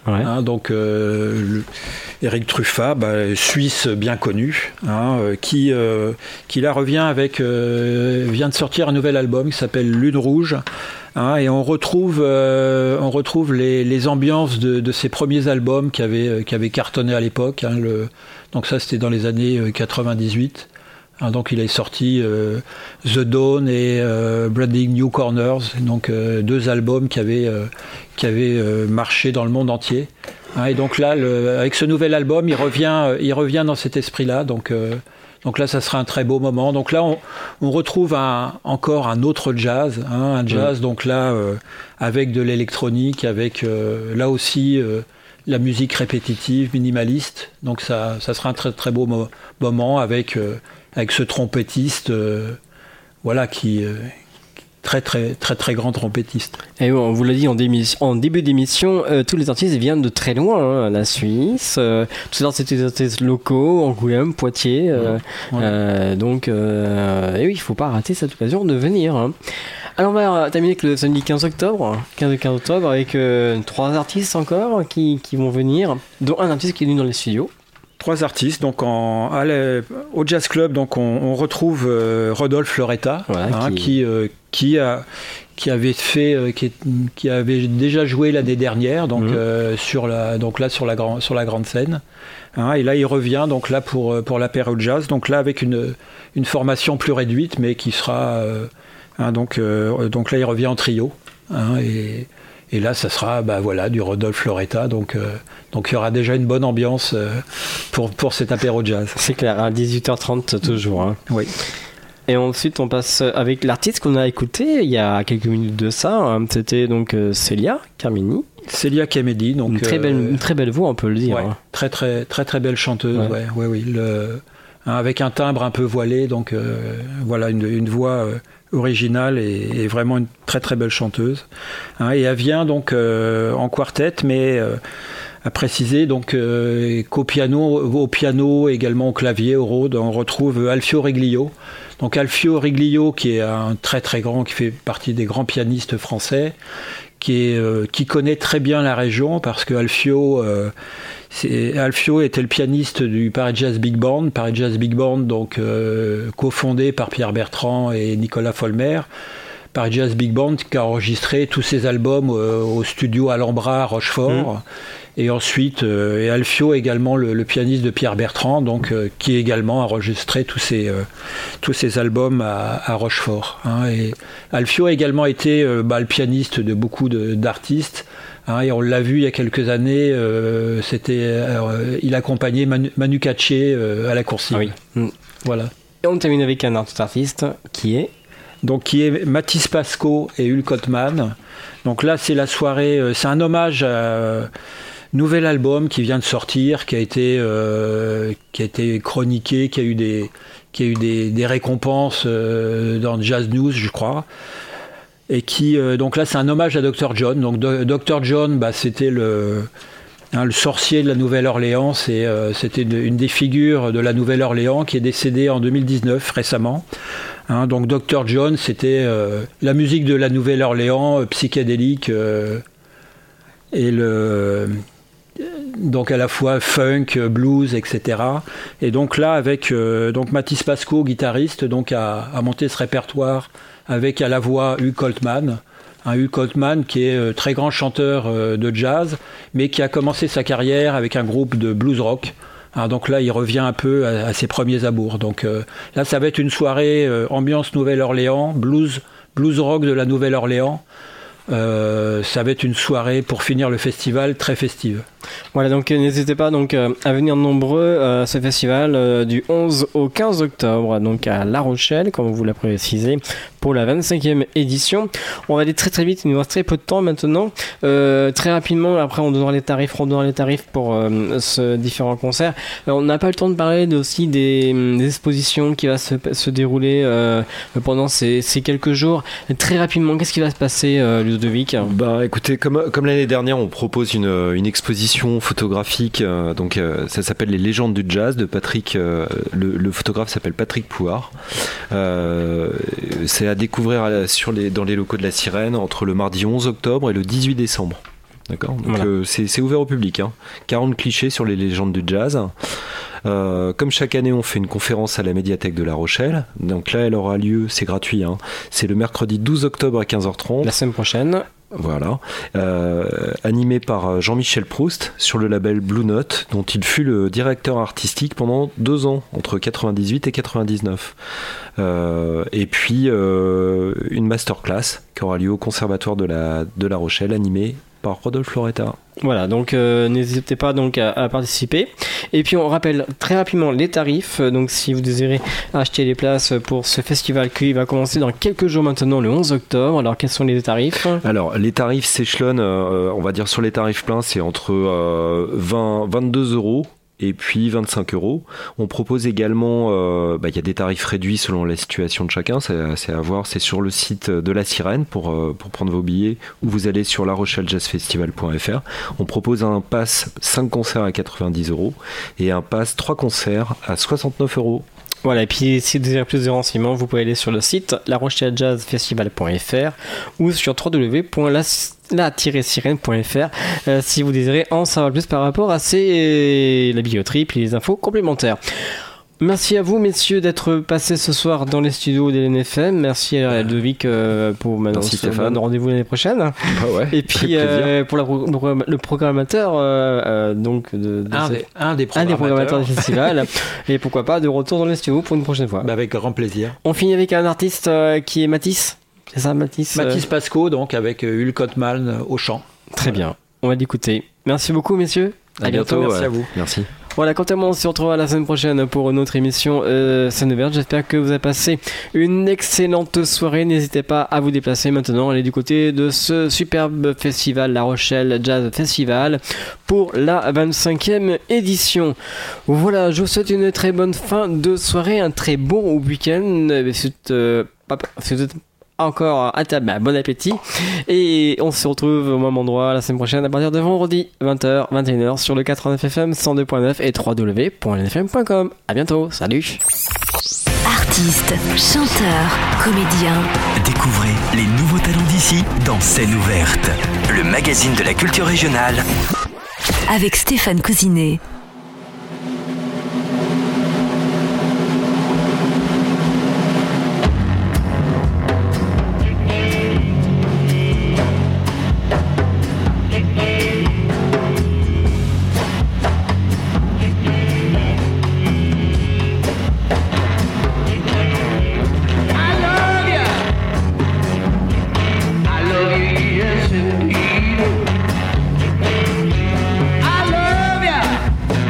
Eric Truffat, Suisse bien connu, qui là revient vient de sortir un nouvel album qui s'appelle Lune Rouge. Et on retrouve les ambiances de ses premiers albums qui avaient cartonné à l'époque. Donc ça, c'était dans les années 98. Donc il a sorti The Dawn et Branding New Corners, donc 2 albums qui avaient marché dans le monde entier. Et donc là, avec ce nouvel album, il revient dans cet esprit-là. Donc là, ça sera un très beau moment. Donc là, on retrouve encore un autre jazz, un jazz donc là avec de l'électronique, avec là aussi la musique répétitive, minimaliste. Donc ça sera un très très beau moment avec ce trompettiste, qui très très très très grand trompettiste.
Et on vous l'a dit en début d'émission, tous les artistes viennent de très loin, la Suisse. Tout à l'heure c'était des artistes locaux, Angoulême, Poitiers. Donc il faut pas rater cette occasion de venir. Alors on va terminer avec le samedi 15 octobre avec 3 artistes encore qui vont venir, dont un artiste qui est venu dans les studios.
3 artistes, donc au Jazz Club, donc on retrouve Rodolphe Loretta, qui avait déjà joué l'année dernière, donc sur la grande scène, et là il revient donc là pour la période jazz, donc là avec une formation plus réduite, mais qui sera donc là il revient en trio, et là, ça sera du Rodolphe Loretta, donc il y aura déjà une bonne ambiance pour cet apéro jazz.
C'est clair, à 18h30 toujours.
Oui.
Et ensuite, on passe avec l'artiste qu'on a écouté il y a quelques minutes de ça. C'était donc Célia Carmini.
Célia Carmini, donc
une très belle voix, on peut le dire.
Très très très très belle chanteuse. Avec un timbre un peu voilé, donc une voix originale et vraiment une très très belle chanteuse. Et elle vient donc en quartet, mais à préciser donc qu'au piano, également au clavier, au Rhodes, on retrouve Alfio Riglio. Donc Alfio Riglio, qui est un très très grand, qui fait partie des grands pianistes français, qui connaît très bien la région, parce que Alfio était le pianiste du Paris Jazz Big Band, donc cofondé par Pierre Bertrand et Nicolas Folmer. Paris Jazz Big Band qui a enregistré tous ses albums au studio Alhambra à Rochefort. Et ensuite, Alfio également le pianiste de Pierre Bertrand, donc qui également a enregistré tous ses albums à Rochefort. Et Alfio a également été le pianiste de beaucoup d'artistes. Et on l'a vu il y a quelques années, il accompagnait Manu Katché à la coursive. Voilà.
Et on termine avec un autre artiste qui est
Mathis Pasco et Hulk Ottman. Donc là, c'est la soirée, c'est un hommage à nouvel album qui vient de sortir, qui a été chroniqué, qui a eu des récompenses dans Jazz News, je crois. Et qui, donc là, c'est un hommage à Dr. John. Donc Dr. John, c'était le sorcier de la Nouvelle-Orléans. C'était une des figures de la Nouvelle-Orléans qui est décédée en 2019, récemment. Donc Dr. John, c'était la musique de la Nouvelle-Orléans, psychédélique, et donc à la fois funk, blues, etc. Et donc là, avec donc Mathis Pascoe, guitariste, donc a monté ce répertoire avec à la voix Hugh Coltman. Hugh Coltman qui est très grand chanteur de jazz, mais qui a commencé sa carrière avec un groupe de blues rock. Donc là, il revient un peu à ses premiers amours. Donc là, ça va être une soirée ambiance Nouvelle-Orléans, blues rock de la Nouvelle-Orléans. Ça va être une soirée pour finir le festival très festive.
Voilà, donc n'hésitez pas donc à venir nombreux à ce festival du 11 au 15 octobre, donc à La Rochelle, comme vous l'avez précisé, pour la 25e édition. On va aller très très vite, il nous reste très peu de temps maintenant. Très rapidement, après on donnera les tarifs pour ce différents concerts. On n'a pas le temps de parler aussi des expositions qui va se dérouler pendant ces quelques jours. Très rapidement, qu'est-ce qui va se passer, Ludovic ?
Écoutez, comme l'année dernière, on propose une exposition photographique, ça s'appelle Les légendes du jazz de Patrick, le photographe s'appelle Patrick Pouard. C'est à découvrir dans les locaux de la Sirène entre le mardi 11 octobre et le 18 décembre. D'accord. Donc voilà. C'est ouvert au public. 40 clichés sur les légendes du jazz. Comme chaque année, on fait une conférence à la médiathèque de La Rochelle. Donc là, elle aura lieu, c'est gratuit. C'est le mercredi 12 octobre à 15h30.
La semaine prochaine.
Voilà, animé par Jean-Michel Proust sur le label Blue Note, dont il fut le directeur artistique pendant 2 ans, entre 98 et 99. Et puis une masterclass qui aura lieu au Conservatoire de la Rochelle, animée par Rodolphe Loretta.
Voilà, donc n'hésitez pas donc à participer. Et puis on rappelle très rapidement les tarifs. Donc si vous désirez acheter les places pour ce festival qui va commencer dans quelques jours maintenant, le 11 octobre. Alors quels sont les tarifs ?
Alors les tarifs s'échelonnent, on va dire sur les tarifs pleins, c'est entre 22 euros et puis 25 euros. On propose également, il y a des tarifs réduits selon la situation de chacun, c'est à voir, c'est sur le site de la Sirène pour prendre vos billets, ou vous allez sur larochellejazzfestival.fr. On propose un pass 5 concerts à 90 euros et un pass 3 concerts à 69 euros.
Voilà, et puis si vous désirez plus de renseignements, vous pouvez aller sur le site larochellejazzfestival.fr ou sur www.la-sirène.fr si vous désirez en savoir plus par rapport à la billetterie et les infos complémentaires. Merci à vous, messieurs, d'être passés ce soir dans les studios de l'NFM. Merci à Ludovic pour
Merci Stéphane.
Rendez-vous l'année prochaine.
Ouais,
et puis pour le programmateur, un des programmateurs du festival. Et pourquoi pas de retour dans les studios pour une prochaine fois.
Avec grand plaisir.
On finit avec un artiste qui est Mathis. C'est ça, Mathis
Pascoe, donc avec Hugh Coltman au chant.
Très bien. On va l'écouter. Merci beaucoup, messieurs.
À bientôt.
Merci à vous.
Merci.
Voilà, quant à moi, on se retrouvera la semaine prochaine pour une autre émission Scène ouverte. J'espère que vous avez passé une excellente soirée. N'hésitez pas à vous déplacer maintenant, aller du côté de ce superbe festival, La Rochelle Jazz Festival, pour la 25e édition. Voilà, je vous souhaite une très bonne fin de soirée, un très bon week-end. Encore à table, bon appétit, et on se retrouve au même endroit la semaine prochaine à partir de vendredi 20h 21h sur le 89 FM 102.9 et www.nfm.com. À bientôt, salut.
Artistes, chanteurs, comédiens.
Découvrez les nouveaux talents d'ici dans Scène ouverte, le magazine de la culture régionale
Avec Stéphane Cousinet.
I love ya.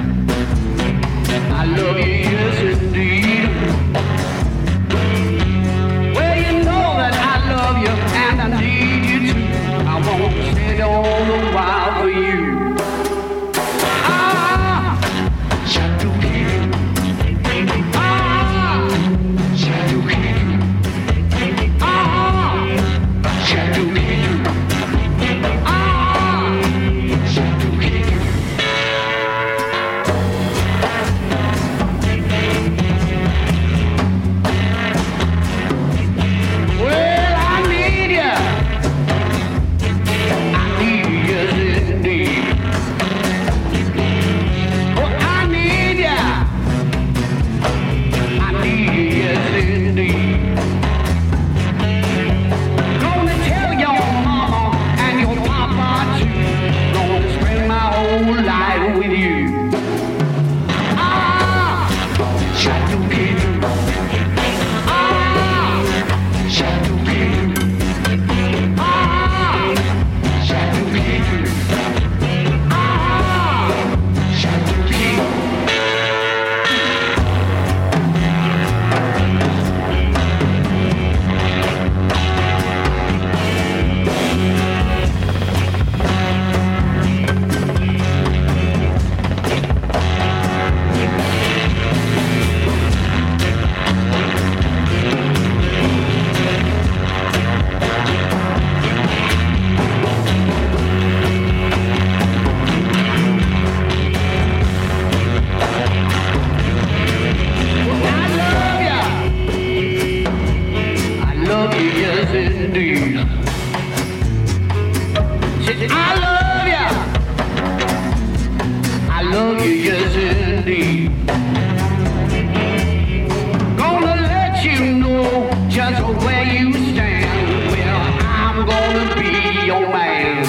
love you, yes indeed. Gonna let you know just where you stand. Well, I'm gonna be your man.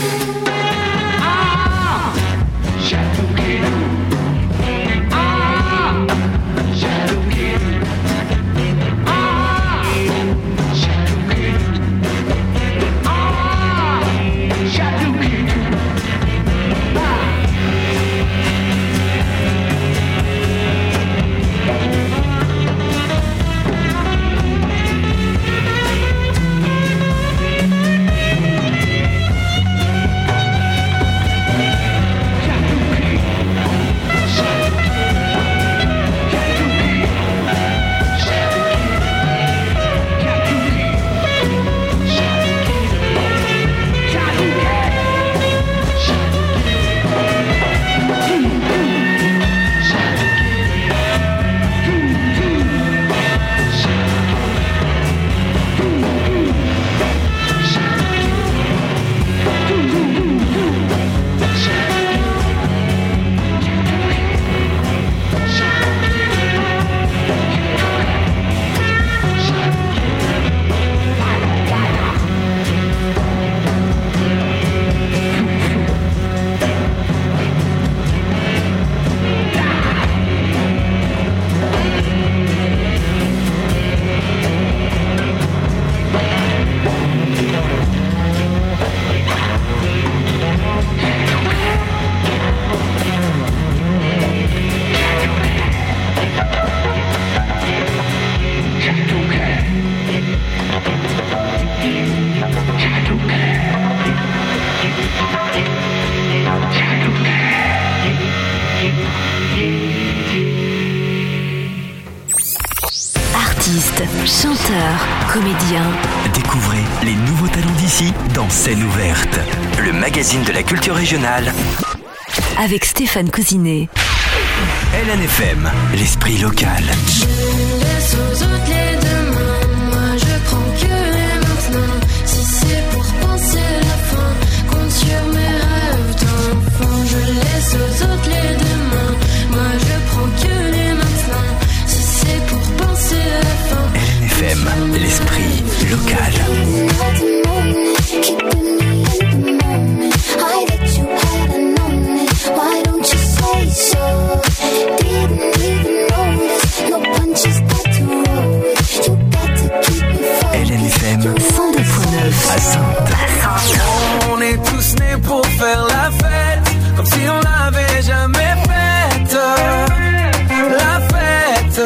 Ah, Shadow Kid. Ah, Shadow Kid. Ah, Shadow Kid. Ah, Shadow Kid.
Artistes, chanteurs, comédiens.
Découvrez les nouveaux talents d'ici dans Scène ouverte, le magazine de la culture régionale.
Avec Stéphane Cousinet.
LNFM, l'esprit local.
Je laisse aux autres les demain, moi je prends que les maintenant. Si c'est pour penser la fin, compte sur mes rêves d'enfant. Je laisse aux autres les demain, moi je prends que les maintenant. Si c'est pour penser la fin.
LNFM, l'esprit local.
Why don't you say so? Didn't even notice. No punches got to roll with. You got to keep me focused.
LNFM
102.9
à Sainte.
On est tous nés pour faire la fête, comme si on l'avait jamais faite. La fête.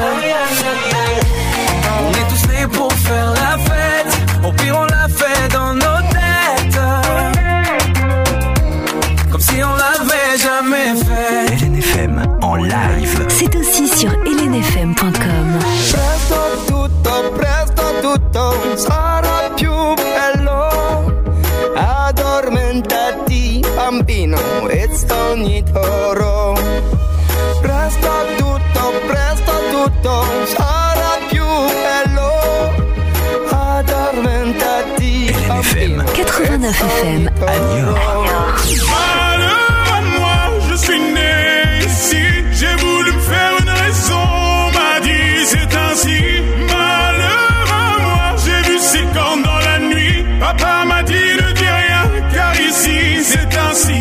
On est tous nés pour faire la fête. Au pire on la fait dans nos têtes, comme si on l'avait jamais fait.
LNFM en live.
C'est aussi sur lnfm.com.
Presto tutto sarà più bello. Addormentati bambino e sogni d'oro. Presto tutto sarà più bello. Addormentati
LNFM
89 FM
à Niort.
Malheur à moi, je suis né ici. J'ai voulu me faire une raison, m'a dit c'est ainsi. Malheur à moi, j'ai vu ces cornes dans la nuit. Papa m'a dit ne dis rien, car ici c'est ainsi.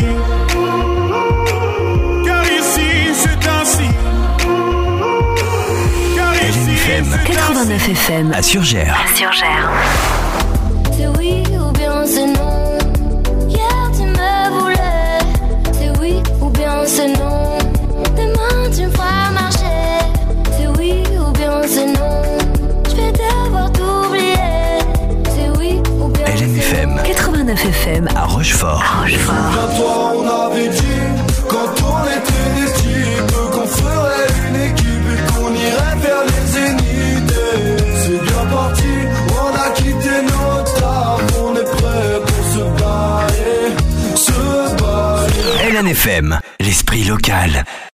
Car ici c'est ainsi. Car ici
LNFM
89 FM
à Surgères.
C'est oui ou bien c'est non. Hier tu me voulais. C'est oui ou bien c'est non. Demain tu me feras marcher. C'est oui ou bien c'est non. Je vais devoir t'oublier. C'est oui ou bien c'est non.
LNFM
89 FM
à Rochefort.
Quand toi on avait dit, quand on était des types, qu'on ferait une équipe et qu'on irait vers les zéniths. C'est bien parti, on a quitté nos tables, on est prêt pour se barrer, se barrer.
LNFM, l'esprit local.